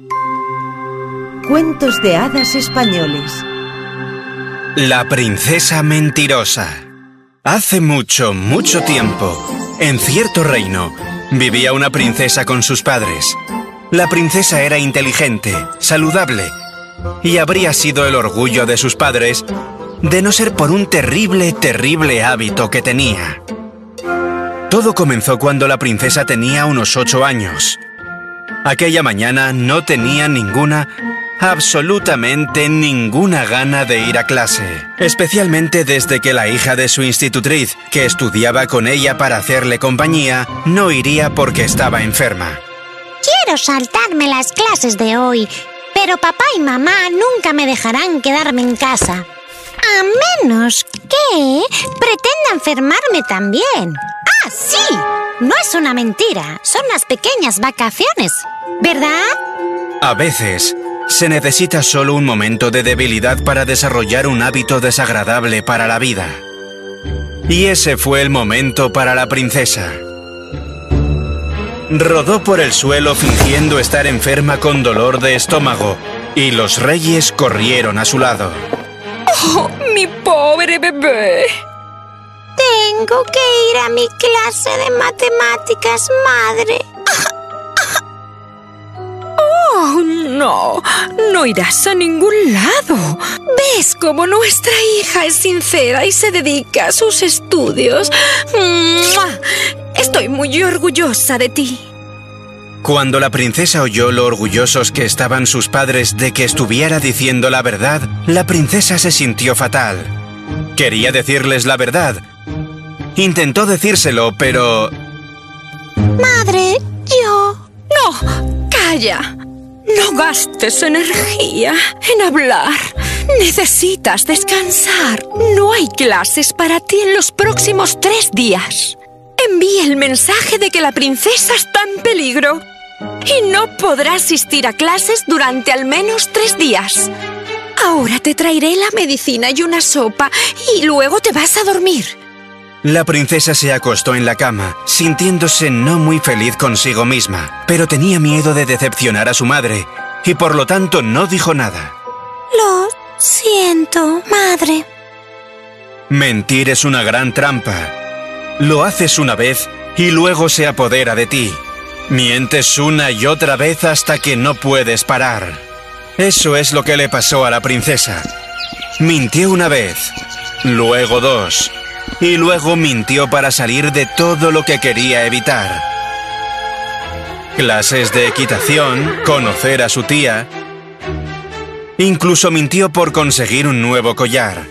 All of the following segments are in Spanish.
Cuentos de hadas españoles. La princesa mentirosa. Hace mucho, mucho tiempo, en cierto reino, vivía una princesa con sus padres. La princesa era inteligente, saludable, y habría sido el orgullo de sus padres de no ser por un terrible, terrible hábito que tenía. Todo comenzó cuando la princesa tenía unos 8 años. Aquella mañana no tenía absolutamente ninguna gana de ir a clase, especialmente desde que la hija de su institutriz, que estudiaba con ella para hacerle compañía, no iría porque estaba enferma. Quiero saltarme las clases de hoy, pero papá y mamá nunca me dejarán quedarme en casa. A menos que pretenda enfermarme también. ¡Ah, sí! No es una mentira, son las pequeñas vacaciones, ¿verdad? A veces se necesita solo un momento de debilidad para desarrollar un hábito desagradable para la vida. Y ese fue el momento para la princesa. Rodó por el suelo fingiendo estar enferma con dolor de estómago, y los reyes corrieron a su lado. ¡Oh, mi pobre bebé! Tengo que ir a mi clase de matemáticas, madre. ¡Oh, no! No irás a ningún lado. ¿Ves cómo nuestra hija es sincera y se dedica a sus estudios? ¡Mua! Estoy muy orgullosa de ti. Cuando la princesa oyó lo orgullosos que estaban sus padres de que estuviera diciendo la verdad, la princesa se sintió fatal. Quería decirles la verdad. Intentó decírselo, pero... Madre, yo... ¡No! ¡Calla! No gastes energía en hablar. Necesitas descansar. No hay clases para ti en los próximos 3 días. Envíe el mensaje de que la princesa está en peligro y no podrá asistir a clases durante al menos 3 días. Ahora te traeré la medicina y una sopa y luego te vas a dormir. La princesa se acostó en la cama, sintiéndose no muy feliz consigo misma, pero tenía miedo de decepcionar a su madre y por lo tanto no dijo nada. Lo siento, madre. Mentir es una gran trampa. Lo haces una vez y luego se apodera de ti. Mientes una y otra vez hasta que no puedes parar. Eso es lo que le pasó a la princesa. Mintió una vez, luego 2, y luego mintió para salir de todo lo que quería evitar. Clases de equitación, conocer a su tía. Incluso mintió por conseguir un nuevo collar.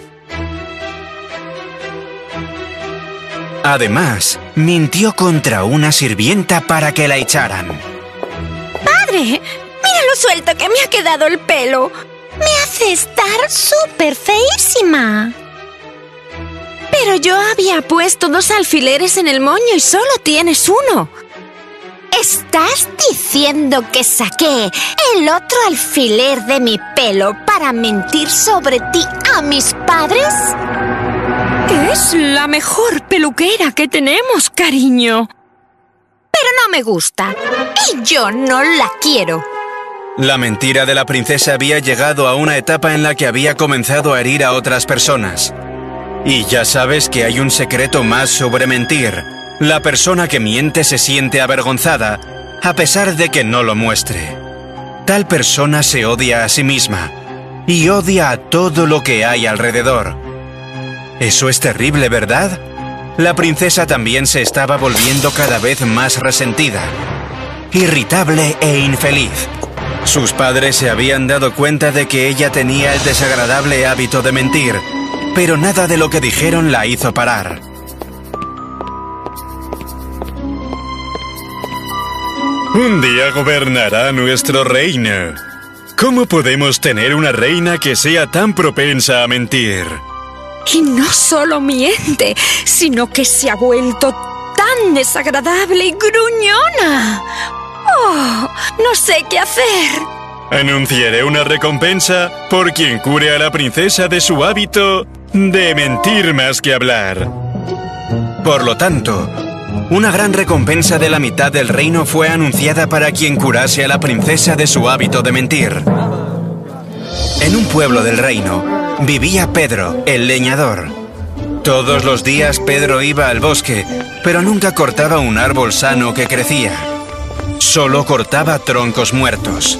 Además, mintió contra una sirvienta para que la echaran. ¡Padre! ¡Mira lo suelto que me ha quedado el pelo! Me hace estar súper feísima. Pero yo había puesto 2 alfileres en el moño y solo tienes 1. ¿Estás diciendo que saqué el otro alfiler de mi pelo para mentir sobre ti a mis padres? Es la mejor peluquera que tenemos, cariño. Pero no me gusta. Y yo no la quiero. La mentira de la princesa había llegado a una etapa en la que había comenzado a herir a otras personas. Y ya sabes que hay un secreto más sobre mentir. La persona que miente se siente avergonzada, a pesar de que no lo muestre. Tal persona se odia a sí misma y odia a todo lo que hay alrededor. Eso es terrible, ¿verdad? La princesa también se estaba volviendo cada vez más resentida, irritable e infeliz. Sus padres se habían dado cuenta de que ella tenía el desagradable hábito de mentir, pero nada de lo que dijeron la hizo parar. Un día gobernará nuestro reino. ¿Cómo podemos tener una reina que sea tan propensa a mentir? Y no solo miente, sino que se ha vuelto tan desagradable y gruñona. ¡Oh! No sé qué hacer. Anunciaré una recompensa por quien cure a la princesa de su hábito de mentir más que hablar. Por lo tanto, una gran recompensa de la mitad del reino fue anunciada para quien curase a la princesa de su hábito de mentir. En un pueblo del reino vivía Pedro, el leñador. Todos los días Pedro iba al bosque, pero nunca cortaba un árbol sano que crecía. Solo cortaba troncos muertos.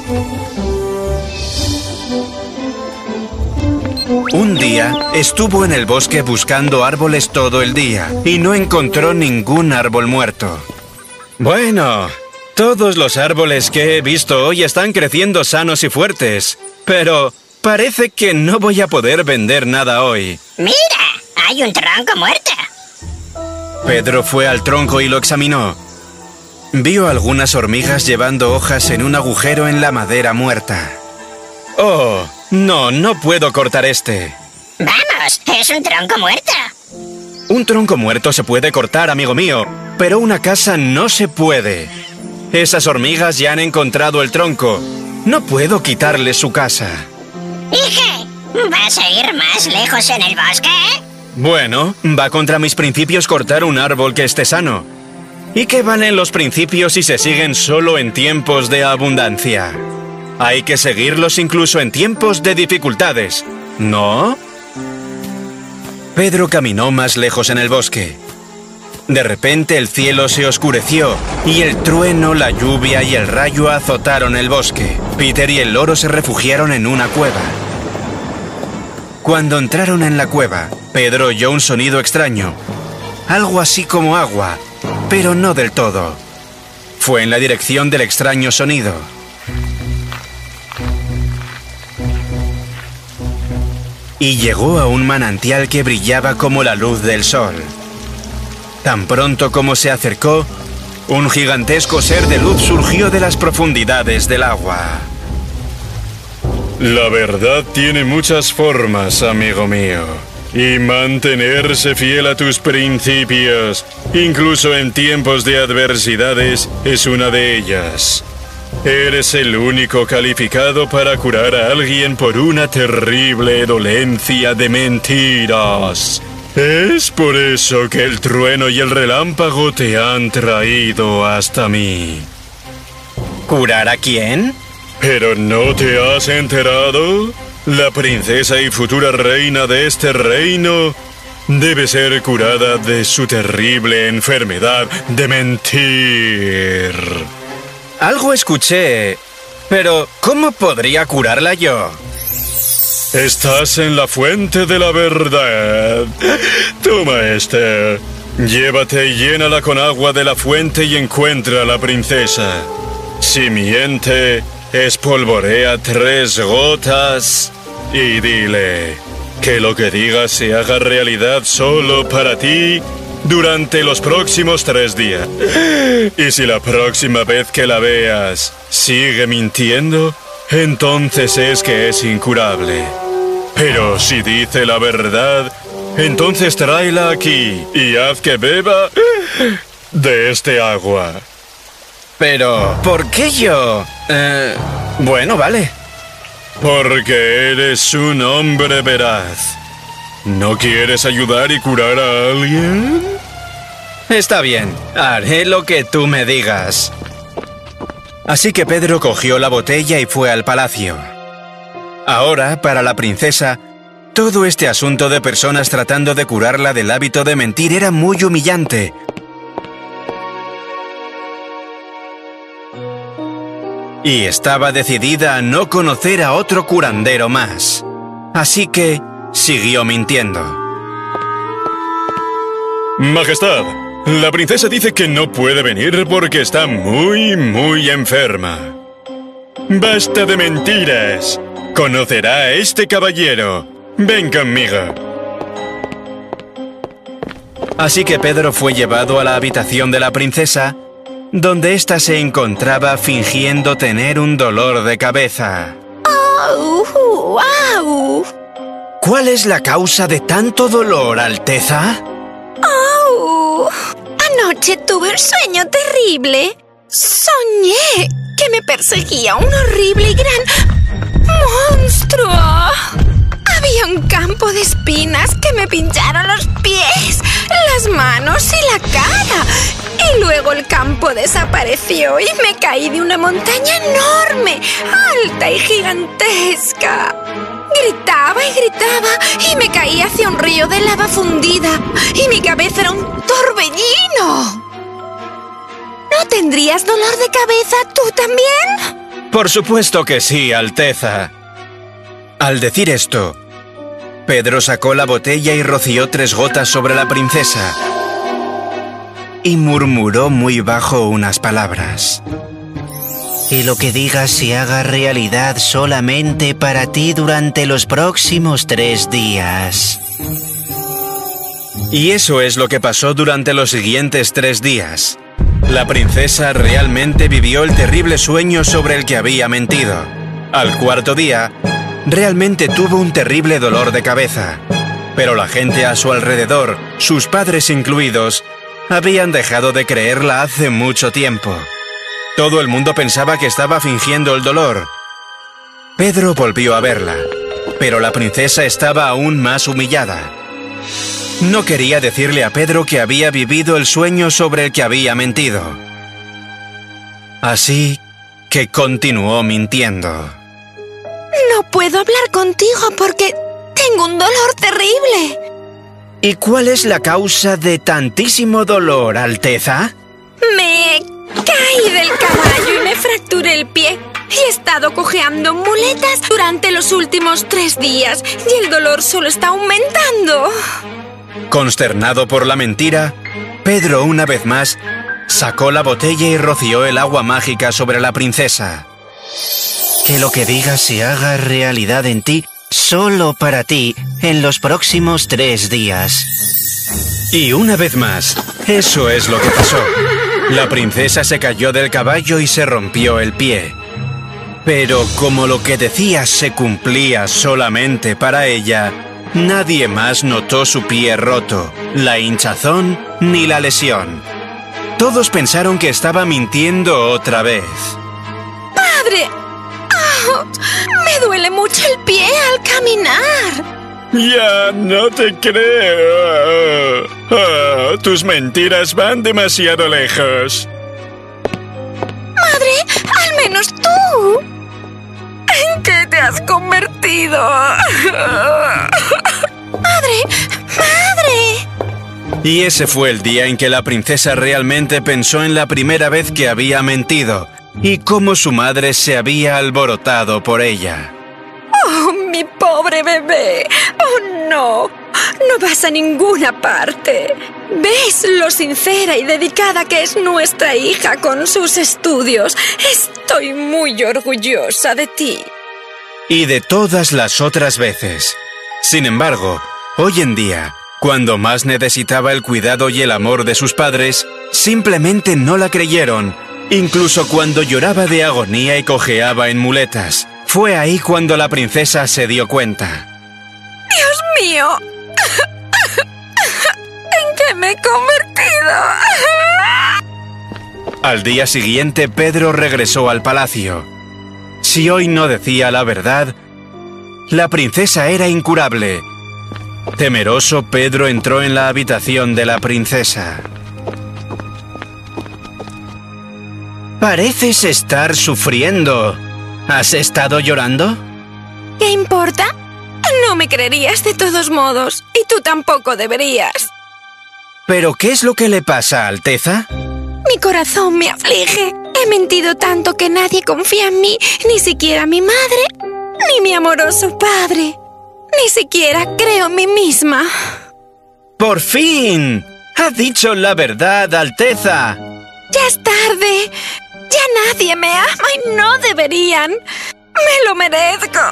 Un día estuvo en el bosque buscando árboles todo el día y no encontró ningún árbol muerto. Bueno, todos los árboles que he visto hoy están creciendo sanos y fuertes, pero parece que no voy a poder vender nada hoy. ¡Mira! ¡Hay un tronco muerto! Pedro fue al tronco y lo examinó. Vio algunas hormigas llevando hojas en un agujero en la madera muerta. ¡Oh! No puedo cortar este. ¡Vamos! ¡Es un tronco muerto! Un tronco muerto se puede cortar, amigo mío, pero una casa no se puede. Esas hormigas ya han encontrado el tronco. No puedo quitarles su casa. ¿Y qué? ¿Vas a ir más lejos en el bosque? Bueno, va contra mis principios cortar un árbol que esté sano. ¿Y qué valen los principios si se siguen solo en tiempos de abundancia? Hay que seguirlos incluso en tiempos de dificultades, ¿no? Pedro caminó más lejos en el bosque. De repente el cielo se oscureció y el trueno, la lluvia y el rayo azotaron el bosque. Peter y el loro se refugiaron en una cueva. Cuando entraron en la cueva, Pedro oyó un sonido extraño. Algo así como agua, pero no del todo. Fue en la dirección del extraño sonido. Y llegó a un manantial que brillaba como la luz del sol. Tan pronto como se acercó, un gigantesco ser de luz surgió de las profundidades del agua. La verdad tiene muchas formas, amigo mío. Y mantenerse fiel a tus principios, incluso en tiempos de adversidades, es una de ellas. Eres el único calificado para curar a alguien por una terrible dolencia de mentiras. Es por eso que el trueno y el relámpago te han traído hasta mí. ¿Curar a quién? ¿Pero no te has enterado? La princesa y futura reina de este reino debe ser curada de su terrible enfermedad de mentir. Algo escuché, pero ¿cómo podría curarla yo? Estás en la fuente de la verdad. Toma esta. Llévate y llénala con agua de la fuente y encuentra a la princesa. Si miente, espolvorea 3 gotas y dile que lo que diga se haga realidad solo para ti durante los próximos 3 días. Y si la próxima vez que la veas sigue mintiendo, entonces es que es incurable. Pero si dice la verdad, entonces tráela aquí y haz que beba de este agua. Pero, ¿por qué yo? Bueno, vale. Porque eres un hombre veraz. ¿No quieres ayudar y curar a alguien? Está bien, haré lo que tú me digas. Así que Pedro cogió la botella y fue al palacio. Ahora, para la princesa, todo este asunto de personas tratando de curarla del hábito de mentir era muy humillante. Y estaba decidida a no conocer a otro curandero más. Así que siguió mintiendo. Majestad, la princesa dice que no puede venir porque está muy enferma. ¡Basta de mentiras! Conocerá a este caballero. Ven conmigo. Así que Pedro fue llevado a la habitación de la princesa, donde ésta se encontraba fingiendo tener un dolor de cabeza. ¡Oh! ¡Wow! ¿Cuál es la causa de tanto dolor, Alteza? ¡Oh! Anoche tuve un sueño terrible. Soñé que me perseguía un horrible y gran monstruo. Había un campo de espinas que me pincharon los pies, las manos y la cara. Y luego el campo desapareció y me caí de una montaña enorme, alta y gigantesca. Gritaba y gritaba y me caí hacia un río de lava fundida y mi cabeza era un torbellino. ¿No tendrías dolor de cabeza tú también? Por supuesto que sí, Alteza. Al decir esto, Pedro sacó la botella y roció 3 gotas sobre la princesa. Y murmuró muy bajo unas palabras. Que lo que digas se haga realidad solamente para ti durante los próximos 3 días. Y eso es lo que pasó durante los siguientes 3 días. La princesa realmente vivió el terrible sueño sobre el que había mentido. Al 4.º día, realmente tuvo un terrible dolor de cabeza. Pero la gente a su alrededor, sus padres incluidos, habían dejado de creerla hace mucho tiempo. Todo el mundo pensaba que estaba fingiendo el dolor. Pedro volvió a verla, pero la princesa estaba aún más humillada. No quería decirle a Pedro que había vivido el sueño sobre el que había mentido. Así que continuó mintiendo. No puedo hablar contigo porque tengo un dolor terrible. ¿Y cuál es la causa de tantísimo dolor, Alteza? Me caí del caballo y me fracturé el pie. Y he estado cojeando muletas durante los últimos 3 días y el dolor solo está aumentando. Consternado por la mentira, Pedro una vez más sacó la botella y roció el agua mágica sobre la princesa. Que lo que digas se haga realidad en ti, solo para ti, en los próximos 3 días. Y una vez más, eso es lo que pasó. La princesa se cayó del caballo y se rompió el pie. Pero como lo que decía se cumplía solamente para ella, nadie más notó su pie roto, la hinchazón ni la lesión. Todos pensaron que estaba mintiendo otra vez. ¡Padre! ¡Oh! Me duele mucho el pie al caminar. Ya no te creo. Oh, tus mentiras van demasiado lejos. ¡Madre! ¡Al menos tú! ¿En qué te has convertido? ¡Madre! ¡Madre! Y ese fue el día en que la princesa realmente pensó en la primera vez que había mentido y cómo su madre se había alborotado por ella. ¡Oh, mi pobre bebé! ¡Oh, no! No vas a ninguna parte. ¿Ves lo sincera y dedicada que es nuestra hija con sus estudios? Estoy muy orgullosa de ti. Y de todas las otras veces. Sin embargo, hoy en día, cuando más necesitaba el cuidado y el amor de sus padres, simplemente no la creyeron, incluso cuando lloraba de agonía y cojeaba en muletas. Fue ahí cuando la princesa se dio cuenta. ¡Dios mío! ¿En qué me he convertido? Al día siguiente, Pedro regresó al palacio. Si hoy no decía la verdad, la princesa era incurable. Temeroso, Pedro entró en la habitación de la princesa. Pareces estar sufriendo. ¿Has estado llorando? ¿Qué importa? No me creerías de todos modos, y tú tampoco deberías. ¿Pero qué es lo que le pasa, Alteza? Mi corazón me aflige. He mentido tanto que nadie confía en mí, ni siquiera mi madre, ni mi amoroso padre. Ni siquiera creo en mí misma. ¡Por fin! ¡Ha dicho la verdad, Alteza! ¡Ya es tarde! ¡Ya nadie me ama y no deberían! ¡Me lo merezco!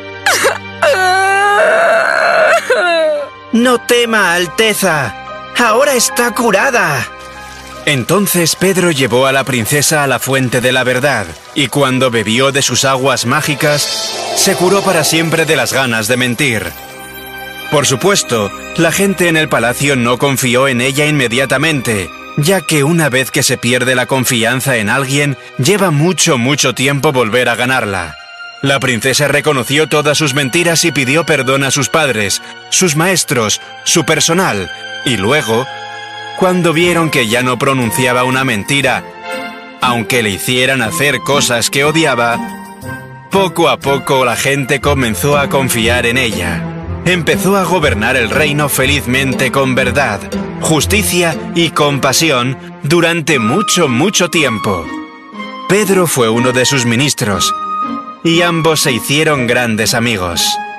¡No tema, Alteza! ¡Ahora está curada! Entonces Pedro llevó a la princesa a la fuente de la verdad, y cuando bebió de sus aguas mágicas, se curó para siempre de las ganas de mentir. Por supuesto, la gente en el palacio no confió en ella inmediatamente, ya que una vez que se pierde la confianza en alguien, lleva mucho tiempo volver a ganarla. La princesa reconoció todas sus mentiras y pidió perdón a sus padres, sus maestros, su personal, y luego, cuando vieron que ya no pronunciaba una mentira, aunque le hicieran hacer cosas que odiaba, poco a poco la gente comenzó a confiar en ella. Empezó a gobernar el reino felizmente con verdad, justicia y compasión durante mucho tiempo. Pedro fue uno de sus ministros, y ambos se hicieron grandes amigos.